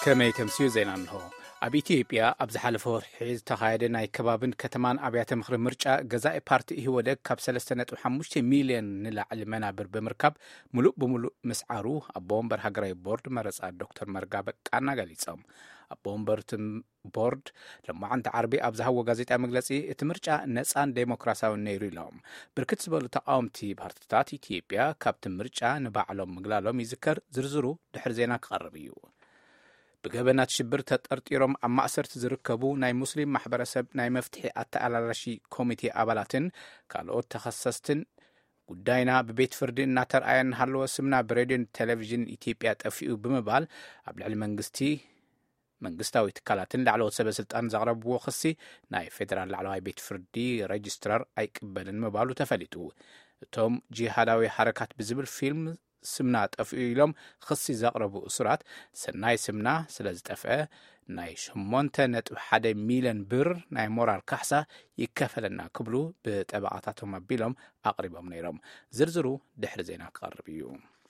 كمي تمسيو زينان هو ኣብ ኢትዮጵያ ኣብ ዝሓለፈ ወርሒ ዝተኻየደ ናይ ከባብን ከተማን ኣብያተ ምክሪ ምርጫ ገዛኢ ፓርቲ ኢህወደግ ካብ 3.5 ሚልዮን ንላዕሊ መናብር ብምርካብ ሙሉእ ብምሉእ ምስዓሩ ኣቦ ወንበር ሃገራዊ ቦርድ መረፃ ዶክተር መርጋ በቃና ገሊፆም። ኣቦ ወንበር ቦርድ ለማዓንቲ ዓርቢ ኣብ ዝሃቦ ጋዜጣዊ መግለፂ እቲ ምርጫ ነፃን ዴሞክራሲያውን ነይሩ ኢሎም። ብርክት ዝበሉ ተቃወምቲ ፓርቲታት ኢትዮጵያ ካብቲ ምርጫ ንባዕሎም ምግላሎም ይዝከር። ዝርዝሩ ድሕሪ ዜና ክቐርብ እዩ። ብገበናት ሽብር ተጠርጢሮም ኣብ ማእሰርቲ ዝርከቡ ናይ ሙስሊም ማሕበረሰብ ናይ መፍትሒ ኣተኣላላሺ ኮሚቴ ኣባላትን ካልኦት ተኸሰስትን ጉዳይና ብቤት ፍርዲ እናተረኣየ እናሃለወ ስምና ብሬድዮን ቴሌቪዥን ኢትዮጵያ ጠፊኡ ብምባል ኣብ ልዕሊ መንግስታዊ ትካላትን ላዕለዎት ሰበስልጣን ዘቕረብዎ ክሲ ናይ ፌደራል ላዕለዋይ ቤት ፍርዲ ሬጅስትራር ኣይቅበልን ምባሉ ተፈሊጡ። እቶም ጂሃዳዊ ሓረካት ብዝብል ፊልም ስምና ጠፍኡ ኢሎም ክሲ ዘቕረቡ እሱራት ሰናይ ስምና ስለ ዝጠፍአ ናይ 8.1 ሚልዮን ብር ናይ ሞራል ካሕሳ ይከፈለና ክብሉ ብጠበቃታቶም ኣቢሎም ኣቕሪቦም ነይሮም። ዝርዝሩ ድሕሪ ዜና ክቐርብ እዩ።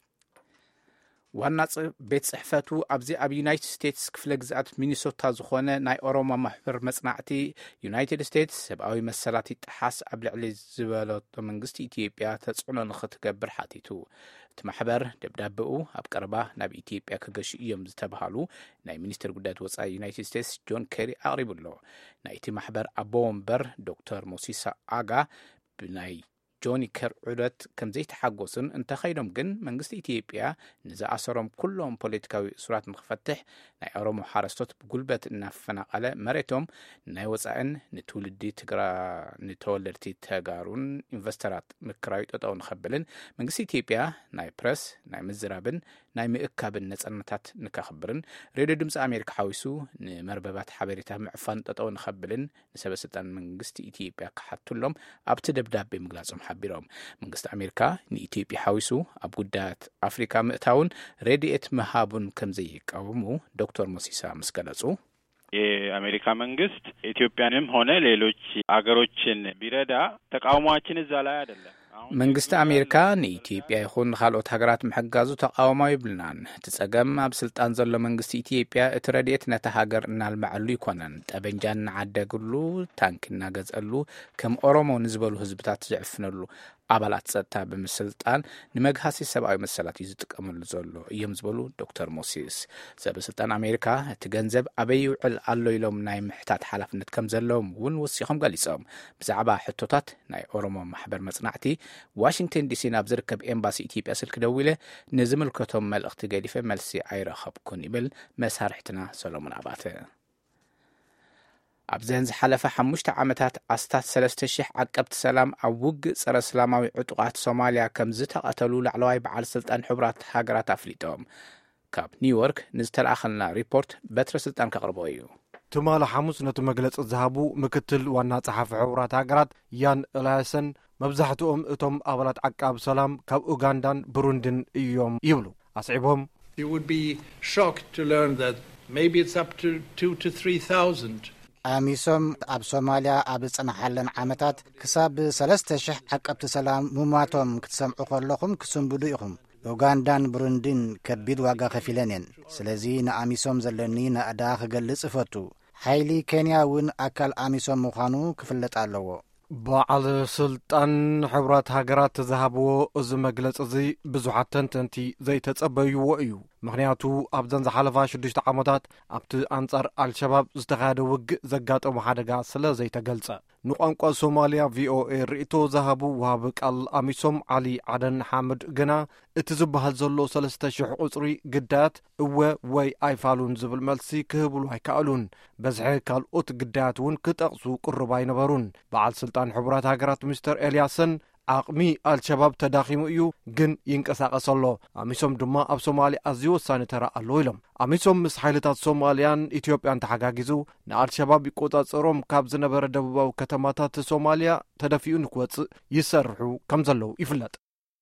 ዋና ቤት ጽሕፈቱ ኣብዚ ኣብ ዩናይትድ ስቴትስ ክፍለ ግዝኣት ሚኒሶታ ዝኾነ ናይ ኦሮሞ ማሕበር መጽናዕቲ ዩናይትድ ስቴትስ ሰብኣዊ መሰላት ይጠሓስ ኣብ ልዕሊ ዝበለቶ መንግስቲ ኢትዮጵያ ተጽዕኖ ንኽትገብር ሓቲቱ። እቲ ማሕበር ደብዳቤኡ ኣብ ቀረባ ናብ ኢትዮጵያ ክገሹ እዮም ዝተባሃሉ ናይ ሚኒስትር ጉዳያት ወፃኢ ዩናይትድ ስቴትስ ጆን ኬሪ ኣቕሪቡሎ። ናይቲ ማሕበር ኣቦ ወንበር ዶክተር ሞሲሳ ኣጋ ብናይ ጆኒ ከር ዑደት ከም ዘይተሓጎስን እንተኸይዶም ግን መንግስቲ ኢትዮጵያ ንዝኣሰሮም ኩሎም ፖለቲካዊ እሱራት ንክፈትሕ ናይ ኦሮሞ ሓረስቶት ብጉልበት እናፈናቐለ መሬቶም ናይ ወፃእን ንተወለድቲ ተጋሩን ኢንቨስተራት ምክራዊ ጠጠው ንኸብልን መንግስቲ ኢትዮጵያ ናይ ፕረስ ናይ ምዝራብን ናይ ምእካብን ነፃነታት ንከኽብርን ሬድዮ ድምፂ ኣሜሪካ ሓዊሱ ንመርበባት ሓበሬታ ምዕፋን ጠጠው ንኸብልን ንሰበስልጣን መንግስቲ ኢትዮጵያ ክሓትሎም ኣብቲ ደብዳቤ ምግላጾም ሓቢሮም። መንግስቲ ኣሜሪካ ንኢትዮጵያ ሓዊሱ ኣብ ጉዳያት ኣፍሪካ ምእታውን ረድኤት መሃቡን ከም ዘይቃወሙ ዶክተር ሞሲሳ ምስ ገለጹ የአሜሪካ መንግስት ኢትዮጵያንም ሆነ ሌሎች አገሮችን ቢረዳ ተቃውሟችን እዛ ላይ አይደለም። መንግስቲ ኣሜሪካ ንኢትዮጵያ ይኹን ካልኦት ሃገራት ምሕጋዙ ተቃውሞ ይብልናን። ትጸገም ኣብ ስልጣን ዘሎ መንግስቲ ኢትዮጵያ እቲ ረድኤት ነታ ሃገር እናልማዓሉ ይኮነን። ጠበንጃን እናዓደግሉ ታንክ እናገዝአሉ ከም ኦሮሞ ንዝበሉ ህዝብታት ዝዕፍነሉ ኣባላት ጸጥታ ብምስልጣን ንመግሃሲ ሰብኣዊ መሰላት እዩ ዝጥቀመሉ ዘሎ እዮም ዝበሉ ዶክተር ሞሲስ። ሰበስልጣን ኣሜሪካ እቲ ገንዘብ ኣበይ ይውዕል ኣሎ ኢሎም ናይ ምሕታት ሓላፍነት ከም ዘለዎም እውን ወሲኾም ገሊፆም። ብዛዕባ ሕቶታት ናይ ኦሮሞ ማሕበር መጽናዕቲ ዋሽንግተን ዲሲ ናብ ዝርከብ ኤምባሲ ኢትዮጵያ ስልክ ደዊለ ንዝምልከቶም መልእኽቲ ገሊፈ መልሲ ኣይረኸብኩን ይብል መሳርሕትና ሰሎሞን ኣባተ። ኣብዘን ዝሓለፈ 5 ዓመታት ኣስታት 3000 ዓቀብቲ ሰላም ኣብ ውግእ ጸረ ሰላማዊ ዕጡቃት ሶማልያ ከም ዝተቐተሉ ላዕለዋይ በዓል ስልጣን ሕቡራት ሃገራት ኣፍሊጦም። ካብ ኒውዮርክ ንዝተላኣኸልና ሪፖርት በትረ ስልጣን ከቕርቦ እዩ። ትማል ሐሙስ ነቲ መግለፂ ዝሃቡ ምክትል ዋና ጸሓፊ ሕቡራት ሃገራት ያን ኤልያሰን መብዛሕትኦም እቶም ኣባላት ዓቃብ ሰላም ካብ ኡጋንዳን ብሩንድን እዮም ይብሉ። ኣስዒቦም You would be shocked to learn that maybe it's up to 2 to 3,000 ኣሚሶም ኣብ ሶማልያ ኣብ ጽናሓለን ዓመታት ክሳብ 3000 ዓቀብቲ ሰላም ሙማቶም ክትሰምዑ ከለኹም ክስንብዱ ኢኹም። ኡጋንዳን ብሩንድን ከቢድ ዋጋ ከፊለን እየን። ስለዚ ንኣሚሶም ዘለኒ ንኣዳ ክገልጽ ይፈቱ። ሓይሊ ኬንያ እውን ኣካል ኣሚሶም ምዃኑ ክፍለጥ ኣለዎ። በዓል ስልጣን ሕቡራት ሃገራት ዝሃብዎ እዚ መግለፂ እዚ ብዙሓት ተንተንቲ ዘይተጸበይዎ እዩ። ምክንያቱ ኣብዘን ዝሓለፋ 6 ዓመታት ኣብቲ ኣንጻር አልሸባብ ዝተኻየደ ውግእ ዘጋጠሙ ሓደጋ ስለ ዘይተገልጸ ንቋንቋ ሶማልያ ቪኦኤ ርእቶ ዝሃቡ ወሃቢ ቃል ኣሚሶም ዓሊ ዓደን ሓመድ ግና እቲ ዝበሃል ዘሎ 3000 ቁጽሪ ግዳያት እወ ወይ ኣይፋሉን ዝብል መልሲ ክህብሉ ኣይከኣሉን። በዝሒ ካልኦት ግዳያት እውን ክጠቕሱ ቁርብ ኣይነበሩን። በዓል ስልጣን ሕቡራት ሃገራት ሚስተር ኤልያሰን ዓቕሚ አልሸባብ ተዳኺሙ እዩ ግን ይንቀሳቐስ ኣሎ። ኣሚሶም ድማ ኣብ ሶማልያ ኣዝዩ ወሳኒ ተራ ኣለዎ ኢሎም። ኣሚሶም ምስ ሓይልታት ሶማልያን ኢትዮጵያን ተሓጋጊዙ ንአልሸባብ ይቆጻጸሮም ካብ ዝነበረ ደቡባዊ ከተማታት ሶማልያ ተደፊኡ ንክወፅእ ይሰርሑ ከም ዘለው ይፍለጥ።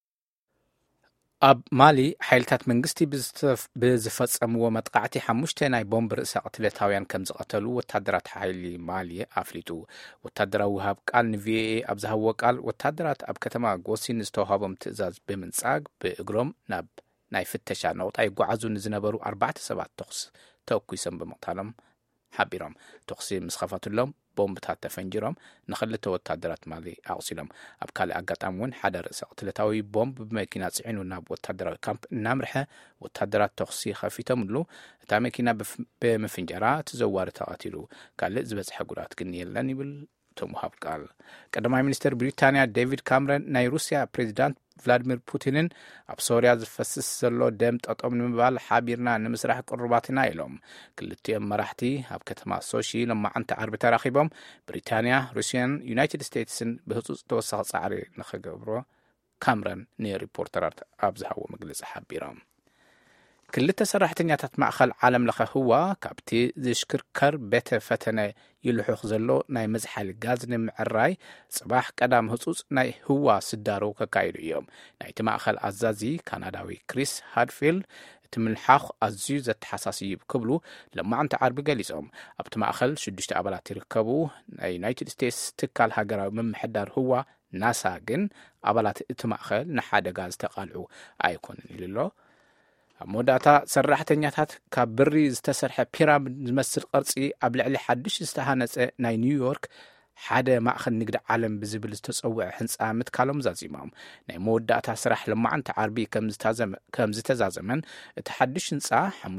ኣብ ማሊ ሓይልታት መንግስቲ ብዝፈጸምዎ መጥቃዕቲ 5 ናይ ቦምብ ርእሰ ቅትለታውያን ከም ዝቐተሉ ወታደራት ሓይሊ ማሊ ኣፍሊጡ። ወታደራዊ ውሃብ ቃል ንቪኦኤ ኣብ ዝሃብዎ ቃል ወታደራት ኣብ ከተማ ጎሲን ዝተዋሃቦም ትእዛዝ ብምንጻግ ብእግሮም ናብ ናይ ፍተሻ ነውጣ ይጓዓዙ ንዝነበሩ 4 ሰባት ተኹስ ተወኩሰም ብምቕታሎም ሓቢሮም ተኽሲ ምስ ኸፈትሎም ቦምብታት ተፈንጅሮም ንኽልተ ወታደራት ማሊ ኣቕሲሎም ኣብ ካልእ ኣጋጣሚ እውን ሓደ ርእሰ ቅትለታዊ ቦምብ ብመኪና ጽዒኑ ናብ ወታደራዊ ካምፕ እናምርሐ ወታደራት ተኽሲ ኸፊቶምሉ እታ መኪና ብምፍንጀራ ትዘዋሪ ተቐቲሉ ካልእ ዝበፅሐ ጉዳት ግን የለን ይብል ተምሃብ ቃል ቀዳማይ ሚኒስትር ብሪታንያ ዴቪድ ካምረን ናይ ሩስያ ፕሬዚዳንት ቭላድሚር ፑቲንን ኣብ ሶርያ ዝፈስስ ዘሎ ደም ጠጦም ንምባል ሓቢርና ንምስራሕ ቅርባትና ኢሎም ክልቲኦም መራሕቲ ኣብ ከተማ ሶሺ ለማዓንቲ ዓርቢ ተራኺቦም ብሪታንያ ሩስያን ዩናይትድ ስቴትስን ብህፁፅ ተወሳኺ ጻዕሪ ንኽገብሮ ካምረን ንሪፖርተራት ኣብ ዝሃቦ መግለፂ ሓቢሮም ክልተ ሰራሕተኛታት ማእኸል ዓለም ለኸ ህዋ ካብቲ ዝሽክርከር ቤተ ፈተነ ይልሑኽ ዘሎ ናይ መዝሓሊ ጋዝ ንምዕራይ ጽባሕ ቀዳም ህፁፅ ናይ ህዋ ስዳሩ ከካይዱ እዮም ናይቲ ማእኸል ኣዛዚ ካናዳዊ ክሪስ ሃድፊልድ እቲ ምልሓኽ ኣዝዩ ዘተሓሳስዩ ክብሉ ለማዓንቲ ዓርቢ ገሊፆም ኣብቲ ማእኸል 6 ኣባላት ይርከቡ ናይ ዩናይትድ ስቴትስ ትካል ሃገራዊ ምምሕዳር ህዋ ናሳ ግን ኣባላት እቲ ማእኸል ንሓደጋ ዝተቓልዑ ኣይኮኑን ኢሉሎ ኣብ መወዳእታ ሰራሕተኛታት ካብ ብሪ ዝተሰርሐ ፒራሚድ ዝመስል ቅርፂ ኣብ ልዕሊ ሓድሽ ዝተሃነፀ ናይ ኒውዮርክ ሓደ ማእኸል ንግዲ ዓለም ብዝብል ዝተፀውዐ ህንፃ ምትካሎም ዛዚሞም ናይ መወዳእታ ስራሕ ለማዓንቲ ዓርቢ ከም ዝተዛዘመን እቲ ሓድሽ ህንፃ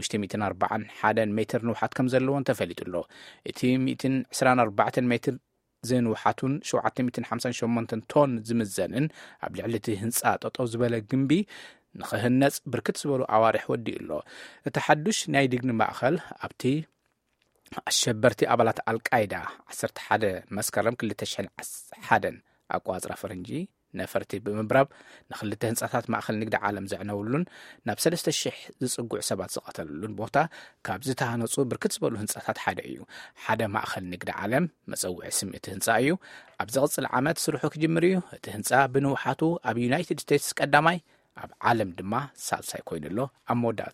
541 ሜትር ንውሓት ከም ዘለዎን ተፈሊጡሎ እቲ 124 ሜትር ዝንውሓቱን 758 ቶን ዝምዘንን ኣብ ልዕሊ እቲ ህንፃ ጠጠው ዝበለ ግንቢ ንኽህነጽ ብርክት ዝበሉ ኣዋርሕ ወዲኡ ኣሎ እቲ ሓዱሽ ናይ ድግኒ ማእኸል ኣብቲ ኣሸበርቲ ኣባላት ኣልቃይዳ 11 መስከረም 2001 ኣቋፅራ ፈረንጂ ነፈርቲ ብምብራብ ንኽልተ ህንፃታት ማእኸል ንግዲ ዓለም ዘዕነውሉን ናብ 3000 ዝጽጉዕ ሰባት ዝቐተሉሉን ቦታ ካብ ዝተሃነጹ ብርክት ዝበሉ ህንፃታት ሓደ እዩ ሓደ ማእኸል ንግዲ ዓለም መፀውዒ ስም እቲ ህንፃ እዩ ኣብ ዝቕፅል ዓመት ስርሑ ክጅምር እዩ እቲ ህንፃ ብንውሓቱ ኣብ ዩናይትድ ስቴትስ ቀዳማይ ኣብ ዓለም ድማ ሳልሳይ ኮይኑሎ ኣብ መወዳእታ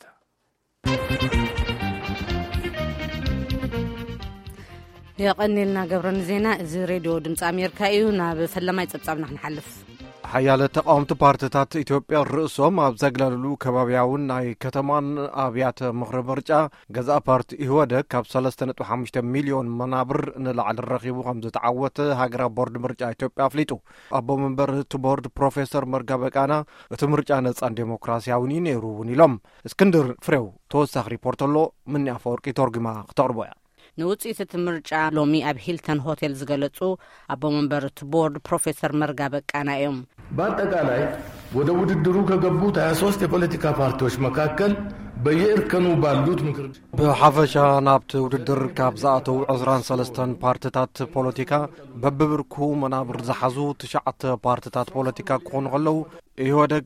يقنلنا قبرن زينا إذا راديو دمس أمريكا إيونا بفلما يتصبنا نحلف حيالة تقامت بارتتات إثيوبيا الرئيسهم أبزغلالو كبابياون ناي كتمان أبيات مغرب رجع جزاء بارت إهوادة كاب 3.5 مليون منابر نلعل الرغيب وخمزة عوات هاجرا بورد مرجع إثيوبيا فليتو أبو منبر تبورد بروفيسور مرقابكانا وتمرجع نصان ديمقراسياوني نيروني لهم اسكندر فريو توسخ ريبورتلو من أفوركي ترجمة اختاربويا نوصيت تمرجع لومي أب هيلتون هوتيل زغلطو أبو منبر تبورد بروفيسور مرقابكانا يوم በአጠቃላይ ወደ ውድድሩ ከገቡት 23 የፖለቲካ ፓርቲዎች መካከል በየእርከኑ ባሉት ምክር በሐፈሻ ናብት ውድድር ካብዛአቱ 23 ፓርቲታት ፖለቲካ በብብርኩ መናብር ዝሓዙ 9 ፓርቲታት ፖለቲካ ክኾኑ ከለው ይወደግ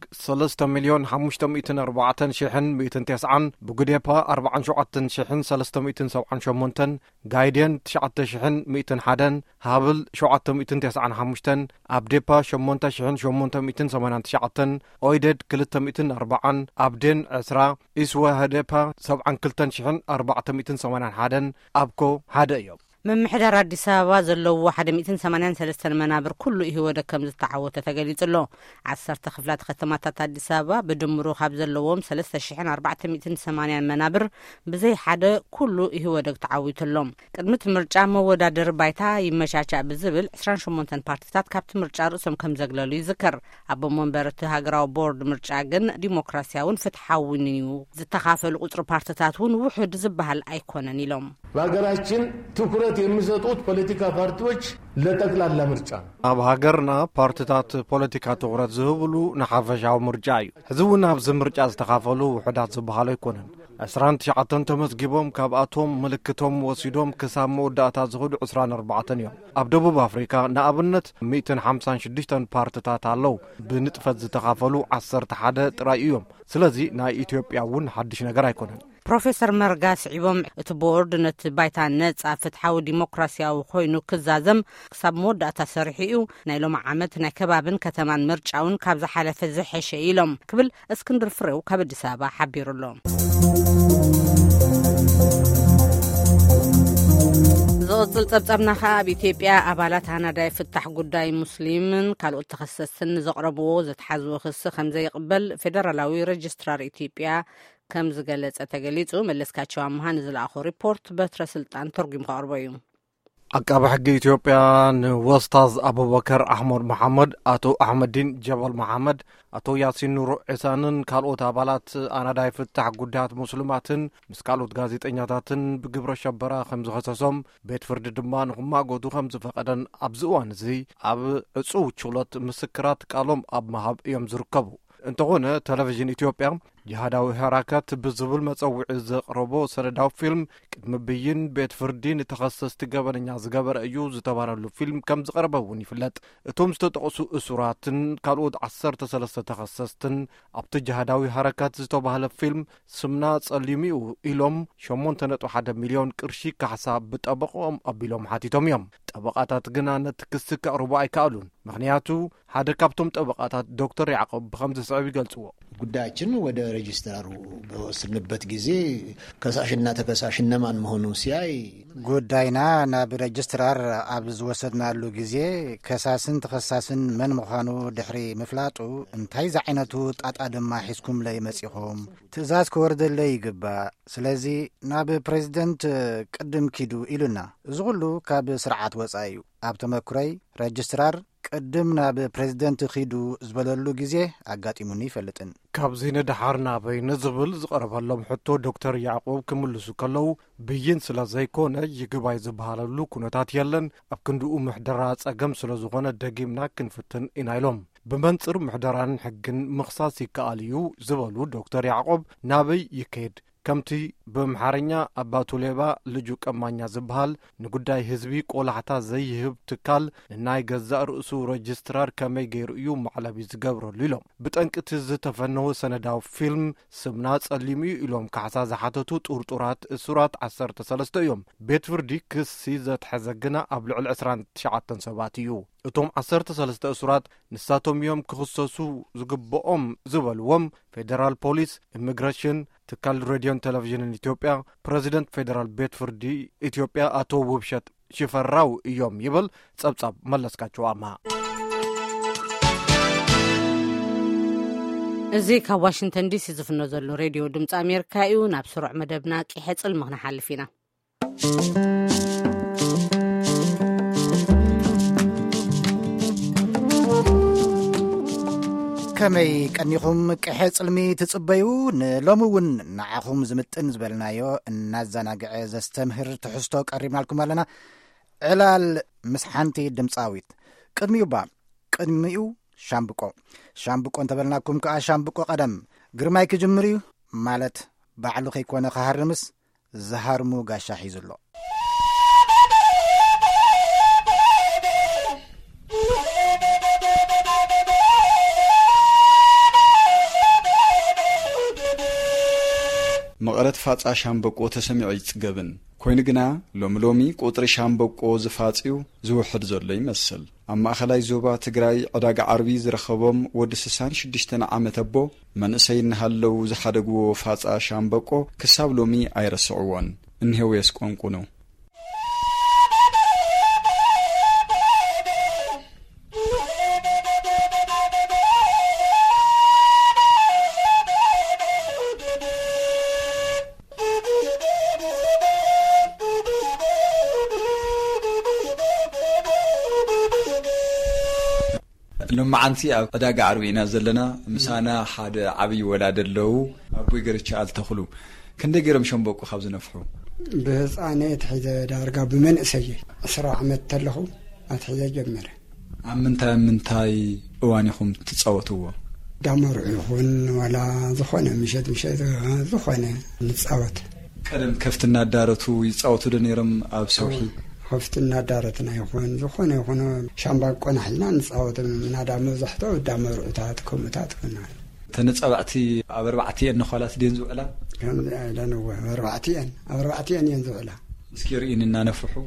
3,540,190 ብጉዴፓ 47,378 ጋይደን 9,101 ሃብል 795 አብዴፓ 8,889 ኦይደድ 240 አብዴን 10 ኢስዋ ሃዴፓ 72,481 አብኮ ሃደ እዮም ممحدر አዲስ አበባ ዘለው 183 መናብር ኩሉ ይወደ ከም ዝተዓወተ ተገሊጽሎ 10 ክፍላት ከተማታት አዲስ አበባ በድምሩ ካብ ዘለዎም 3480 መናብር በዘይ ሓደ ኩሉ ይወደ ተዓዊትሎም ቅድምት ምርጫ መወዳደር ባይታ ይመቻቻ ብዝብል 28 ፓርቲታት ካብት ምርጫ ርእሶም ከም ዘግለሉ ይዝከር አብ መንበረት ሃገራዊ ቦርድ ምርጫ ግን ዲሞክራሲያውን ፍትሐውን እዩ ዝተኻፈሉ ቁጥር ፓርቲታቱን ውሕድ ዝበሃል አይኮነን ኢሎም በአገራችን ትኩረት የሚሰጡት ፖለቲካ ፓርቲዎች ለጠቅላላ ምርጫ ኣብ ሃገርና ፓርቲታት ፖለቲካ ትኩረት ዝህብሉ ንሓፈሻዊ ምርጫ እዩ ሕዝቡን ኣብዚ ምርጫ ዝተኻፈሉ ውሕዳት ዝበሃሉ ኣይኮነን 29 ተመዝጊቦም ካብኣቶም ምልክቶም ወሲዶም ክሳብ መወዳእታ ዝኸዱ 24 እዮም ኣብ ደቡብ አፍሪካ ንኣብነት 156 ፓርቲታት ኣለው ብንጥፈት ዝተኻፈሉ 11 ጥራይ እዮም ስለዚ ናይ ኢትዮጵያ እውን ሓድሽ ነገር ኣይኮነን ፕሮፌሰር መርጋ ስዒቦም እቲ ቦርድ ነቲ ባይታ ነጻ ፍትሐዊ ዲሞክራሲያዊ ኮይኑ ክዛዘም ክሳብ መወዳእታ ሰሪሑ ናይ ሎም ዓመት ናይ ከባብን ከተማን ምርጫውን ካብ ዝሓለፈ ዝሐሸ ኢሎም ክብል እስክንድር ፍሬው ካብ አዲስ አበባ ሓቢሩሎም زغزل تبصبنا خاب إثيوبيا أبالات هندا يفتح قداي مسلمين كالو تخصصن زقربو زتحزو خص خمزة يقبل فدرالاوي ريجسترار إثيوبيا ከም ዝገለጸ ተገሊጹ መለስካቸው አምሃን ዝለኣኾ ሪፖርት በትረ ስልጣን ተርጉም ቀርቦ እዩ አቃቤ ሕጊ ኢትዮጵያ ንወስታዝ አቡበከር አሕመድ መሐመድ አቶ አሕመዲን ጀበል መሐመድ አቶ ያሲን ኑሩ ዒሳንን ካልኦት አባላት አናዳይ ፍታሕ ጉዳያት ሙስሊማትን ምስ ካልኦት ጋዜጠኛታትን ብግብረ ሸበራ ከም ዝኸሰሶም ቤት ፍርዲ ድማ ንኽማጎቱ ከም ዝፈቐደን ኣብዚ እዋን እዚ ኣብ ዕፁው ችሎት ምስክራት ቃሎም ኣብ መሃብ እዮም ዝርከቡ እንተኾነ ቴሌቪዥን ኢትዮጵያ ጅሃዳዊ ሕራካት ብዝብል መጸውዒ ዘቕረቦ ሰነዳዊ ፊልም ቅድሚ ብይን ቤት ፍርዲ ንተኸሰስቲ ገበነኛ ዝገበረ እዩ ዝተባረሉ ፊልም ከም ዝቐረበ እውን ይፍለጥ እቶም ዝተጠቕሱ እሱራትን ካልኦት 13 ተኸሰስትን ኣብቲ ጅሃዳዊ ሕራካት ዝተባህለ ፊልም ስምና ጸሊሙ እዩ ኢሎም 8.1 ሚልዮን ቅርሺ ካሕሳ ብጠበቆም ኣቢሎም ሓቲቶም እዮም ጠበቃታት ግና ነቲ ክሲ ከቕርቡ ኣይከኣሉን ምክንያቱ ሓደ ካብቶም ጠበቃታት ዶክተር ያዕቆብ ብከምዚ ሰበብ ይገልጽዎ ጉዳያችን ወደ ሬጅስትራሩ በወሰድንበት ጊዜ ከሳሽና ተከሳሽ እነማን መሆኑ ሲያይ ጉዳይና ናብ ሬጅስትራር ኣብ ዝወሰድናሉ ጊዜ ከሳስን ተኸሳስን መን ምዃኑ ድሕሪ ምፍላጡ እንታይ ዝዓይነቱ ጣጣ ድማ ሒዝኩም ለይ መጺኹም ትእዛዝ ክወርደለይ ይግባእ ስለዚ ናብ ፕሬዚደንት ቅድም ኪዱ ኢሉና እዚ ኩሉ ካብ ስርዓት ወጻኢ እዩ ኣብ ተመክሮይ ሬጅስትራር ቅድም ናብ ፕሬዚደንት ኺዱ ዝበለሉ ጊዜ ኣጋጢሙኒ ይፈልጥን ካብዚ ንድሓር ናበይ ንዝብል ዝቐረበሎም ሕቶ ዶክተር ያዕቆብ ክምልሱ ከለዉ ብይን ስለ ዘይኮነ ይግባይ ዝበሃለሉ ኩነታት የለን ኣብ ክንድኡ ምሕደራ ጸገም ስለ ዝኾነ ደጊምና ክንፍትን ኢና ኢሎም ብመንጽር ምሕደራን ሕግን ምኽሳስ ይከኣል እዩ ዝበሉ ዶክተር ያዕቆብ ናበይ ይከይድ ከምቲ ብምሓርኛ ኣባቱ ሌባ ልጁ ቀማኛ ዝበሃል ንጉዳይ ህዝቢ ቆላሕታ ዘይህብ ትካል ንናይ ገዛእ ርእሱ ሬጅስትራር ከመይ ገይሩ እዩ ማዕለቢ ዝገብረሉ ኢሎም ብጠንቅቲ ዝተፈነወ ሰነዳዊ ፊልም ስምና ጸሊሙ ኢሎም ካሕሳ ዝሓተቱ ጡርጡራት እሱራት 13 እዮም ቤት ፍርዲ ክሲ ዘትሐዘግና ኣብ ልዕሊ 29 ሰባት እዩ እቶም 13 እሱራት ንሳቶም እዮም ክኽሰሱ ዝግብኦም ዝበልዎም ፌደራል ፖሊስ ኢሚግሬሽን ትካል ሬድዮን ቴሌቪዥንን ኢትዮጵያ ፕሬዚደንት ፌደራል ቤት ፍርዲ ኢትዮጵያ አቶ ውብሸት ሽፈራው እዮም ይብል ጸብጻብ መለስካቸው አማ እዚ ካብ ዋሽንግተን ዲሲ ዝፍኖ ዘሎ ሬድዮ ድምፂ ኣሜሪካ እዩ ናብ ስሩዕ መደብና ቂሕጽል ምኽንሓልፍ ኢና ከመይ ቀኒኹም ቅሕጽልሚ ትጽበዩ ንሎሚ እውን ንዓኹም ዝምጥን ዝበልናዮ እናዘናግዐ ዘስተምህር ትሕዝቶ ቀሪብናልኩም ኣለና ዕላል ምስ ሓንቲ ድምፃዊት ቅድሚኡ ሻምብቆ እንተበልናኩም ከዓ ሻምብቆ ቀደም ግርማይ ክጅምር እዩ ማለት ባዕሉ ከይኮነ ክሃርምስ ዝሃርሙ ጋሻ ሒዙሎ መቐረት ፋጻ ሻምበቆ ተሰሚዑ ይጽገብን ኮይኑ ግና ሎሚ ቁጥሪ ሻምበቆ ዝፋጽዩ ዝውሕድ ዘሎ ይመስል ኣብ ማእኸላይ ዞባ ትግራይ ዕዳጋ ዓርቢ ዝረኸቦም ወዲ 66 ዓመት ኣቦ መንእሰይ እናሃለው ዝሓደግዎ ፋጻ ሻምበቆ ክሳብ ሎሚ ኣይረስዕዎን እንሄው የስቆንቁ ነው لمعنتي أداق عربينا زلنا مسانا حد عبي ولا دلو أبوي قريتش ألتخلو كن دقيرم شنبوكو خابز نفحو بس أنا أتحيز دارقا بمن أسجي أسرع عمد تلخو أتحيز جمرة منتاي أوانيكم تتصوتوا دامر يخون ولا ذخونة مشات ذخونة نتصوت كلم كفتنا دارتو يتصوتوا دنيرم أبسوحي خفتنا دارتنا يخون ذخونة يخون شامباقون حلنا نتصوت من هذا مزحته دامر أتاتكم تنتصوتي أربعتي إنه خلاص دينزو ألا كان لأنه أربعتي ينزو ألا مسكيرين إننا نفحو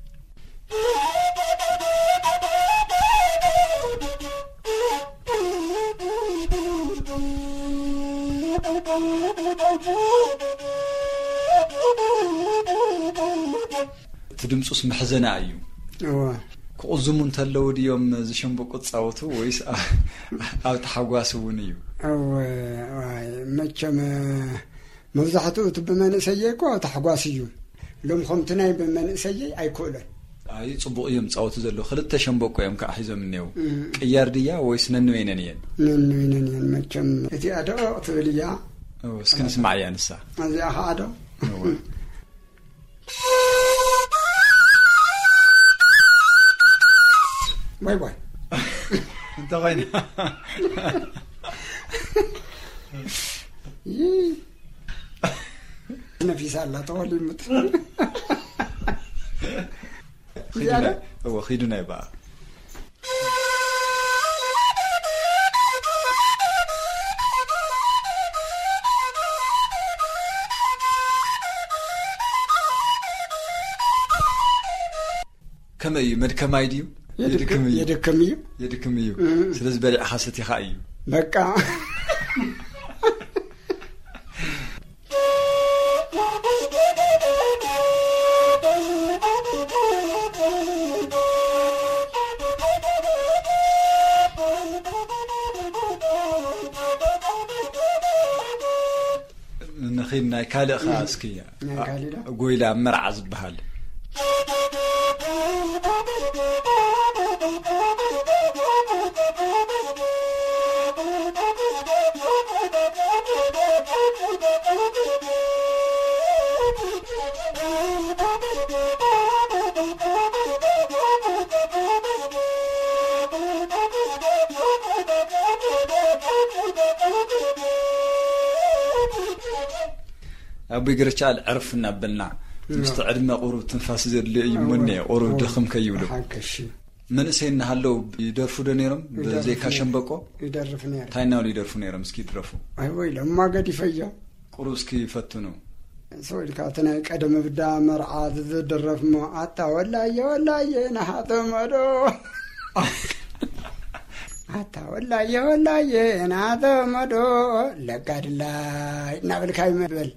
تدمسوس محزنة أيو كأزمون تلو ديوم زشنبقو تصاوتو ويس أو تحقواسو ونيو مجم مزحته تبمنسيه كو تحጓስዩ لم خمتناي بمنسيه አይኮለን አይ ጽቡቅ እዮም ጻውቱ ዘሎ ክልተ ሸምበቆ እዮም ካሒዞም እንየው ቅያር ድያ ወይስ ነንወይነን የን ነንወይነን መቸም እቲ አዶ ትብልያ እስክንስማዕ ያንሳ እዚያ አዶ باي باي انت وين نفيس الله طول المت هو خيدنا بقى كما يمدكم ايديو يدكميو ስለዚህ በላይ ሐሰት ይኻዩ በቃ نخينا كالي خاسكيا قويلا مرعز بحال أبي قرشال عرفنا بلنا مستعدنا قرب تنفاس اللي يمني قرب دخم كيولو من سين هالو يدرفوا دنيرم زي كاشن بقو يدرفني تاينا ولا يدرفوا نيرم سكي يدرفوا أيوة لما قد يفيا قروسكي يفتنوا سوي كاتنا قدم بدا مرعى درف ما أتا ولا نحط مدو أتا ولا نحط مدو لقد لا نقول كاي مبل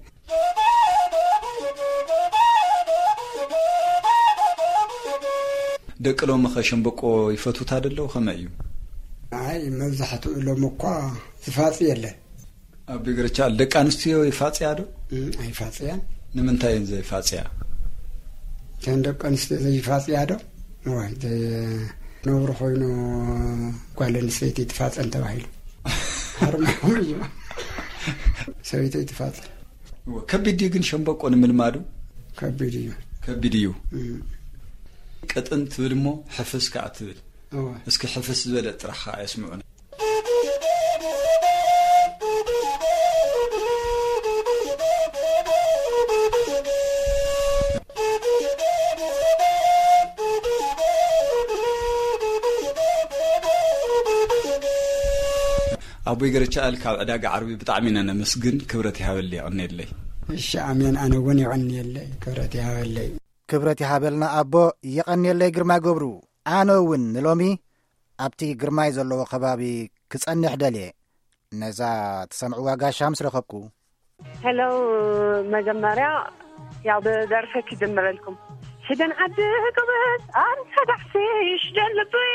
دقلو مخشن بقو يفتوت አይደለው ከመዩ አይ መብዛሕቱ ለምኳ ዝፋጽ የለ አብ ይግርቻ ለቃንስቲዮ ይፋጽያ አይደል አይ ፋጽያ ንምንታይ እንዘ ይፋጽያ ተንደቃንስቲ ይፋጽያ አይደል ወይ ነውር ሆይኖ ጓለን ሰይት ይፋጽን ተባይሉ አርማውዩ ሰይት ይፋጽ ከቢዲ ግን ሸምበቆን ምልማዱ ከቢዲዩ قطنت بالمو حفز كعتبل اسكي حفز زبل طرحا يسمعون ابو يغرچال كاب اداغ عربي بطعمنا نمسجن كبرتي هابلي عنيلي الشامين انا وني عنيلي كبرتي هابلي كبرتي هابلنا أبو يقنيلي قرما قبرو أنا ون نلومي أبتي قرماي زلو خبابي كسأني حدالي نزا تسمعوا واقع شامس رخبكو هلو مجمرة يا بدرفك دمر لكم حدن عدك بس أنت دحسيش جلبي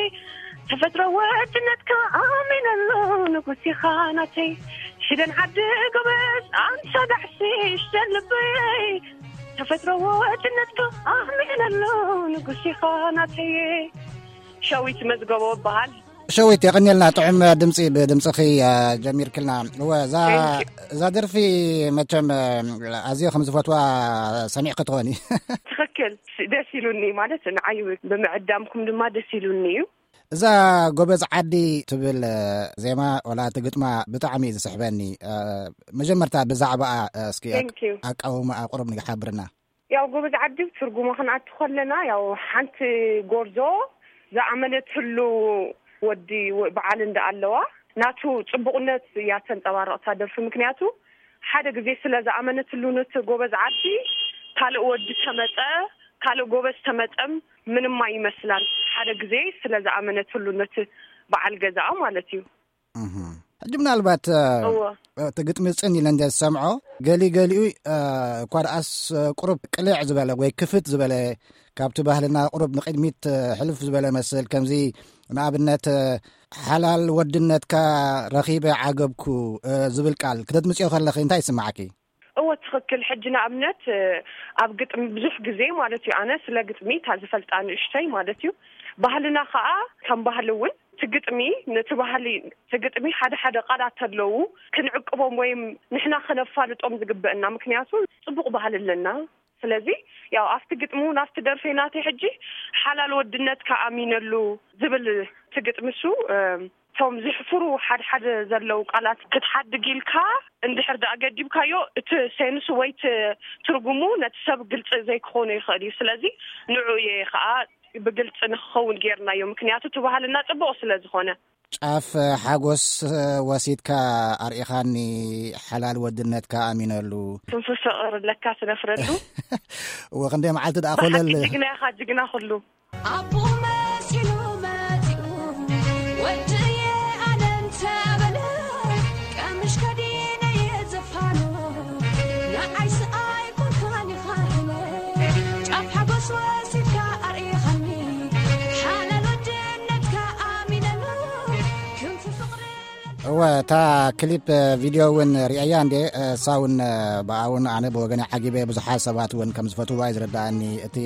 تفتروت إنك آمن اللون وكسي خانتي حدن عدك بس أنت دحسيش جلبي تفتروت إنك آمن اللون وكسي خانتي شويت مزقوا بحال شويت يغني لنا طعم دمسي بدمسخي جميل كلنا هو زادر في متم أزيو 5 فتوى سميع قطوني تخكل دسيلوني مالت نعيوك بمعدامكم لما دسيلوني إذا قبض عدي تبل زي ما ولا تقطما بطعمي سحباني مجمرتها بزعبا اسكي أو ما أقرب نك حابرنا يا قبض عدي ترجمه خن أدخلنا يا حنت جورزو ذا عملت له ودي بعال عند الله ناتو صبقنت يا تنطبارق صادر في مكنياتو حدا غزي سلا ذا عملت له نت قبض عدي قال ود تمطه قال قبض تمطم من ما يمثلال حدا غزي سلا ذا عملت له نت بعال غزا مالتي جبنا البات تقطم صني لند سمعو قالي كوارأس قرب قلع زباله ወይ ክፍት ዝበለ ካብቲ ባህልና قرب ንቅድሚት ሕልፍ ዝበለ መስል ከምዚ ንኣብነት ሓላል ወድነትካ ረኺበ ዓገብኩ ዝብል ቃል ክትምጽዮ ከለኺ እንታይ ይስማዓኪ ትኽክል ሕጅና እምነት ኣብ ግጥም ብዙሕ ግዜ ማለት እዩ ኣነ ስለ ግጥሚ ታዝፈልጣን እሽተይ ማለት እዩ ባህልና ከዓ ከም ባህል እውን ትግጥሚ ነቲ ባህሊ ትግጥሚ ሓደ ቃላት ኣለዉ ክንዕቅቦም ወይ ንሕና ክነፋልጦም ዝግበአና ምክንያቱ ጽቡቕ ባህል ኣለና ስለዚ ያው ኣፍቲ ግጥሙ ናፍቲ ደርፌናት ሕጂ ሓላል ወድነት ከኣሚነሉ ዝብል ትግጥምሱ ቶም ዝሕፍሩ ሓደ ዘለው ቃላት ክትሓድጊልካ እንድሕር ዳገዲብካዮ እቲ ሴንስ ወይ ትርጉሙ ነቲ ሰብ ግልጽ ዘይክኾኑ ይኽእል እዩ ስለዚ ንዑየ ከዓ ብግልጽ ንኽኸውን ጌርናዮ ምክንያቱ ተባህልና ጽቡቕ ስለ ዝኾነ ጫፍ ሓጎስ ወሲድካ ኣርኢኻኒ ሓላል ወድነት ከኣሚነሉ ፍቅር ለካ ስነፍረሉ ወክንደይ መዓልቲ ደኣ ኮለል ጅግና ኩሉ ኣቦ መሲሉ መጺኡ ወድየ ኣነንተ በለ ቀምሽ ከዲነ የዘፋኖ ንዓይስ ኣይኮንካኒ ኻህለ ጫፍ ሓጎስ ወሲድካ ኣርኢኻኒ ሓላል ወድነት ከኣሚነሉ ወታ ክሊፕ ቪዲዮ ውን ሪአያ እንዴ ሳውን ባውን ኣነ በወገነ ዓጊበ ብዙሓት ሰባት ውን ከም ዝፈትዋ ይዝረዳእኒ እቲ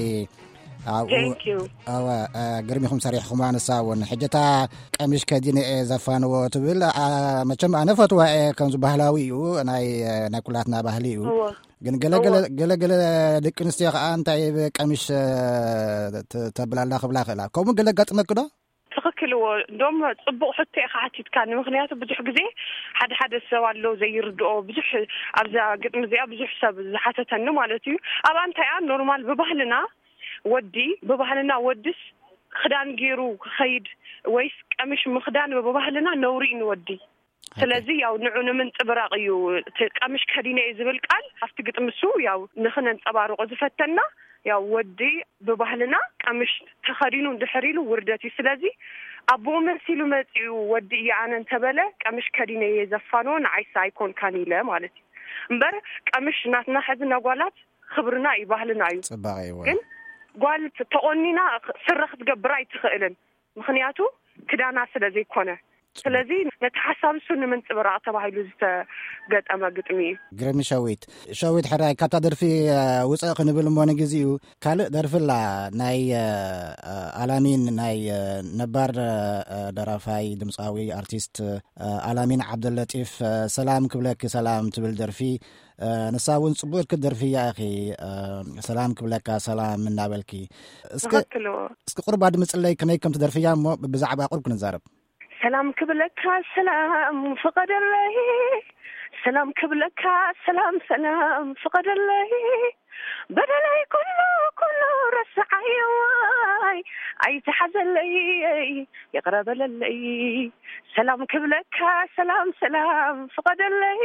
ግርሚኹም ሰሪሕኩም ኣነሳውን ሕጀታ ቀሚሽ ከዲነ ዘፋንዎ ትብል መቸም ኣነ ፈትዋ ከምዚ ባህላዊ እዩ ናይ ኩላትና ባህሊ እዩ ግን ገለገለ ደቂ ኣንስትዮ ከዓ እንታይ ቀሚሽ ተብላላ ክብላ ክእላ ከምኡ ገለ ጋጥመክዶ ትኽክልዎ እንደውም ጽቡቕ ሕቶ ኢኻ ንምክንያቱ ብዙሕ ግዜ ሓደ ሰብ ኣሎ ዘይርድኦ ብዙሕ ኣብዛ ግጥም እዚኣ ብዙሕ ሰብ ዝሓተተኒ ማለት እዩ ኣብ አንታያ ኖርማል ብባህልና ወዲ ብባህልና ወድስ ክዳን ገይሩ ክኸይድ ወይስ ቀምሽ ምኽዳን ብባህልና ነውሪ ንወዲ ስለዚ ያው ንዑ ምን ጥብራቅ እዩ ቀምሽ ከዲነ ዝብል ቃል afti ግጥምሱ ያው ንኽነንጸባርቆ ዝፈተና ያው ወዲ ብባህልና ቀምሽ ተኸዲኑ እንድሕሪሉ ውርደት ስለዚ አቦ መሲሉ መጺኡ ወዲ ያነን ተበለ ቀምሽ ከዲነ የዘፋኖ ንዓይሳ አይኮን ካኒለ ማለት እምበር ቀምሽ ናትና ሕዝና ጓላት ክብርና ይባህልና እዩ ጽባቀ ግን ጓል ተቆኒና ስረኽ ትገብራ ይትኽእልን ምክንያቱ ክዳና ስለዚ ኮነ ስለዚ ነተሐሳብሱ ምን ጽብራ ተባሂሉ ዝተገጠመ ግጥሚ ግርሚ ሸዊት ሕራይ ካብታ ደርፊ ውፅእ ክንብል ሞነ ግዚኡ ካልእ ደርፍላ ናይ አላሚን ናይ ነባር ደራፋይ ድምፃዊ አርቲስት አላሚን ዓብደለጢፍ ሰላም ክብለክ ሰላም ትብል ደርፊ ነሳውን ጽቡቅ ክደርፊ ያኺ ሰላም ክብለካ ሰላም እናበልኪ እስከ ቁርባ ድምጽለይ ከመይ ከም ትደርፊያ ሞ ብዛዕባ ቁርብ ክንዛረብ سلام كبلك سلام فقد الله سلام كبلك سلام فقد الله بدلي كله رسعي واي اي تحزن لي يقرب لي سلام كبلك سلام فقد الله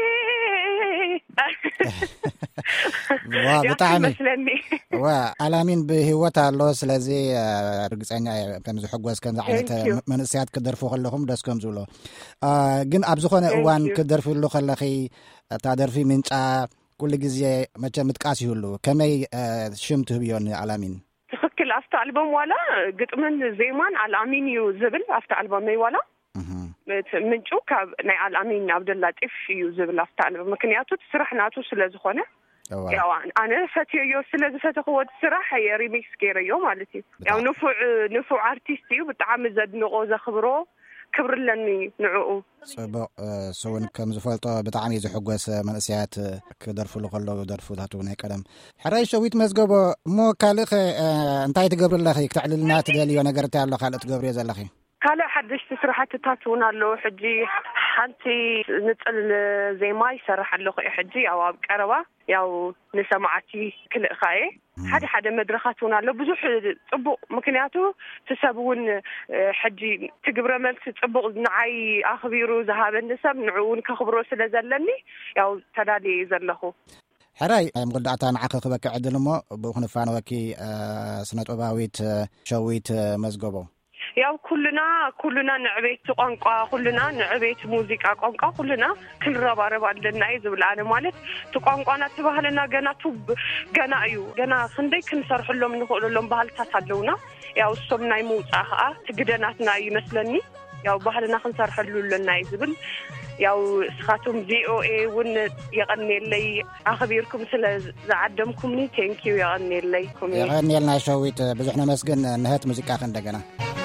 بطعمي وعلامين بهوتا الله سلازي رقصانيا كم زحقوز كم زعينة من السياد كدرفو خلهم داس كم زولو جن أبزخون اوان كدرفو اللو خلقي تعدرفي من كل جزية ما متقاسي هلو كمي شمته بيون علامين تخكل أفتح ألبوم ولا قلت من زيمان علامين يوزبل أفتح ألبوم ولا من شوكا ناي علامين عبد اللطيف يوزبل أفتح ألبوم مكنياتو تسرحناتو سلازخونه ያው አነ ፈትዮ ስለዚህ ፈተኸወት ስራሕ የሪሚክስ ገይረዮ ማለት እዩ ያው ንፉዕ አርቲስት እዩ ብጣዕሚ ዘድንቆ ዘኽብሮ ክብርለኒ ንዑኡ ጽቡቅ ሰውን ከም ዝፈልጦ ብጣዕሚ ዝሕጎስ መንእስያት ክደርፍሉ ከለዉ ደርፉታቱ ናይ ቀደም ሕራይ ሸዊት መዝገቦ እሞ ካልእ እንታይ ትገብርለኺ ክትዕልልና ትደልዮ ነገር እንታይ ኣሎ ካልእ ትገብርዮ ዘለኺ ካልእ ሓድሽቲ ስራሕትታት እውን ኣለዉ ሕጂ ሓንቲ ንፅል ዜማ ይሰርሕ ኣለኹ ሕጂ ያው ኣብ ቀረባ ያው ንሰማዓቲ ክልእኻየ ሓደ መድረኻት እውን ኣሎ ብዙሕ ጽቡቕ ምክንያቱ ትሰብውን ሕጂ ትግብረ መልሲ ጽቡቕ ንዓይ ኣኽቢሩ ዝሃበኒ ሰብ ንዑውን ከኽብሮ ስለ ዘለኒ ያው ተዳልየ ዘለኹ ሕራይ መጉዳእታ ንዓኸ ክበክዕ ዕድል እሞ ብኽንፋንወኪ ስነ-ጥበባዊት ሸዊት መዝገቦ ያው ኩልና ንዕቤት ቋንቋ ኩልና ንዕቤት ሙዚቃ ቋንቋ ኩልና ክንረባረብ ኣለና ይዝብላነ ማለት ቋንቋና ተባህለና ገና እዩ ገና ክንደይ ክንሰርሕሎም ንኽእለሎም ባህልታት ኣለውና ያው እሶም ናይ ምውፃእ ከዓ ትግደናትና ይመስለኒ ያው ባህልና ክንሰርሐሉ ኣለና ይዝብል ያው ስኻቱም ቪኦኤ ውን ይቀኒለይ አخبيركم ስለ ዘዓደምኩምኒ ቴንኪዩ ይቀኒለይ ይቀኒልና ሸዊት ብዙሕ ነመስግን ንህት ሙዚቃ እንደገና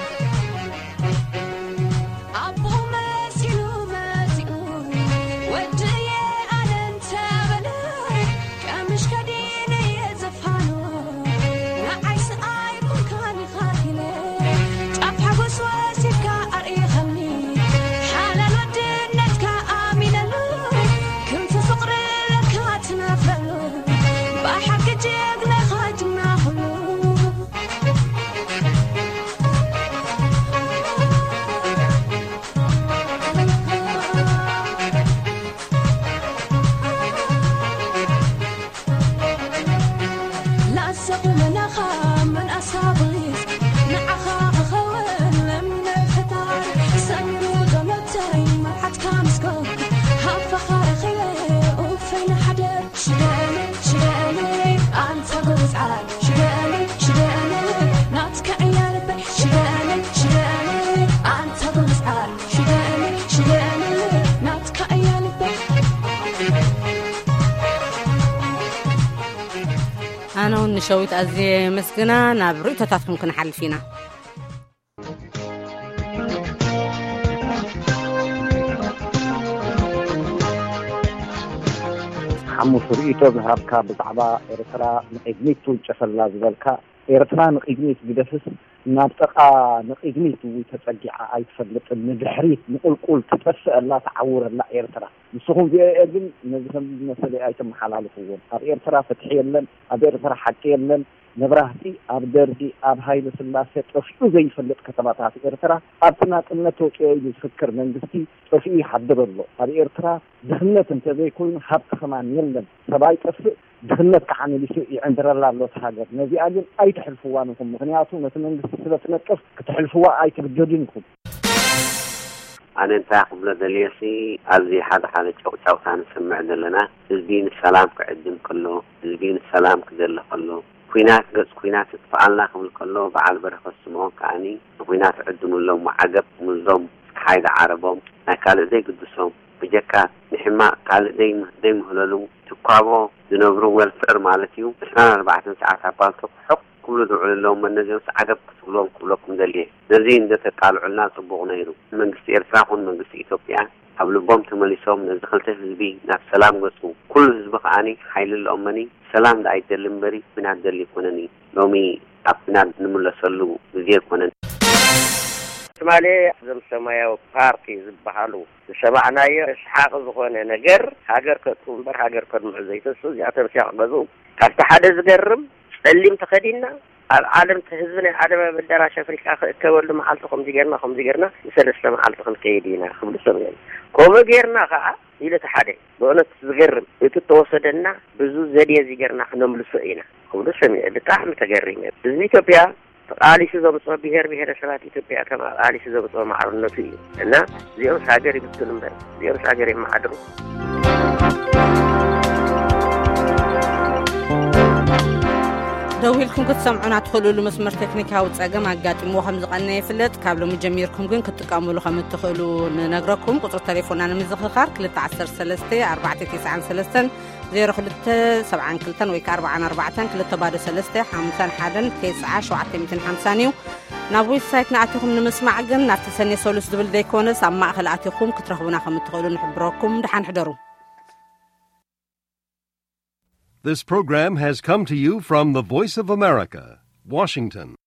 أنا ونشويت أزي مسكنا نبرو تتاتكم كنا حلفينا حمو فريتو بهربكا بزعبا إرترا نقيدنيت تولجفلا زبالكا إرترا نقيدنيت بدفس نابتقى نقيدنيت ويتسجع أيتفلت النجحريت نقول تتفسأ لا تعور لا إرترا نسخون في أجل نزهم مسألة أيتم حلال فوون أب إرترا فتحي لن أب إرترا حكي لن نبراهتي أب دردي أب هاي لسلاسة تفشو زي فلت كتباتها في إرترا أبتنا قلنتو كي يفكر من دستي تفعي حدب الله أب إرترا دهنة انتبه يكون حبت خمان يلن سباي تفق دهنة كحاني لسوء عند الله الله تحاجر نزي أجل أي تحلفوانكم مغنياتو مثلا دستي نتقف كتحلفوا أي تبجدينكم أنا انتاق بلا دليسي أزي حدا حالة شوتان سمع لنا البين السلام كعدم كله البين السلام كدل كله كوينات قص كوينات تفعلنا قبل كله بعد برخص سموه كاني كوينات عدم اللهم عقب ملزم حايدة عربهم قال زي قدسهم بجكا نحما قال ديم هلالو تقابو دنبرو والفئر مالتيو بسنا 4 ساعات عبالتو حق كل دعوا لهم من نجم عقب كلهم كلكم دليه نزين ده تقالوا لنا صبغنا يرو من قصي إرساقون من قصي إثيوبيا قبل بوم تمليسهم نزخلت الزبي ناس سلام قصو كل زبق عني حيل الأمني سلام دا عيد اللمبري من عبد اللي كونني لومي أبناد نملا صلو بزير كونني سمالي زم سمايا باركي زبحالو سبعنا يسحاق زخونا نجر هاجر كتنبر هاجر كتنبر تسوز يعتبر بزو كافت حدا زقرم اللي متخدينا العالم تهزنا عدم بالدراش أفريقيا كولو محلتكم ديجرنا يسلسل محلتكم كيدينا خبر سمين كوم غيرنا خا إلى تحدي بقولنا تزقرم يتتوصلنا بزوج زدية زقرنا نملو سئنا خبر سمين اللي تحمل تجرينا إثيوبيا آلي سيزو بصوا بهير شرات إثيوبيا كما آلي سيزو بصوا معرضنا فيه إننا زيرو ساجري بتنبر زيرو ساجري معدرو دويلكم كتسمعونا تدخلوا لمسمر تكنيكا وتصاقم اقاتمو خمز قلنا يفلت كابلو مجميركم كن كتقاملو خمز تدخلوا ننقركم قطر تليفوننا نمزخخار كل 10 3 4 9 3 0 5 7 كلتن ويك 4 4 كل تبادل 3 5 1 9 750 نابوي سايت نعتكم نمسمع قن نفتسني سولس دبل ديكونس أما أخلاتكم كترخبونا خمز تدخلوا نحبركم دحان حضروا. This program has come to you from the Voice of America, Washington.